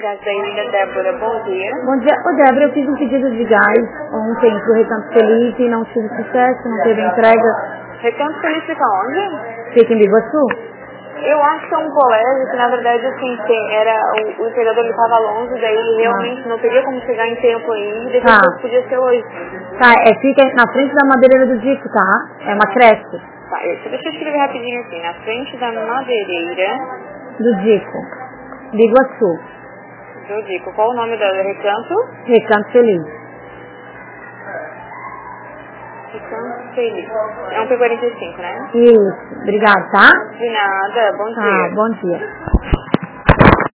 Gás da Ilha, Débora, bom dia. Bom dia. Ô Débora, eu fiz um pedido de gás ontem pro Recanto Feliz e não tive sucesso, não teve entrega. Recanto Feliz fica onde? Fica em Biguaçu? Eu acho que é um colégio que, na verdade, assim, o entregador estava longe, daí ele realmente não teria como chegar em tempo aí, e depois podia ser hoje. Tá, fica na frente da madeireira do Dico, tá? É uma creche. Tá, deixa eu escrever rapidinho aqui, na frente da madeireira do Dico, Biguaçu. Do Dico. Qual o nome do recanto? Recanto Feliz. Recanto Feliz. É um P45, né? Isso, obrigada, tá? De nada, bom dia. Bom dia.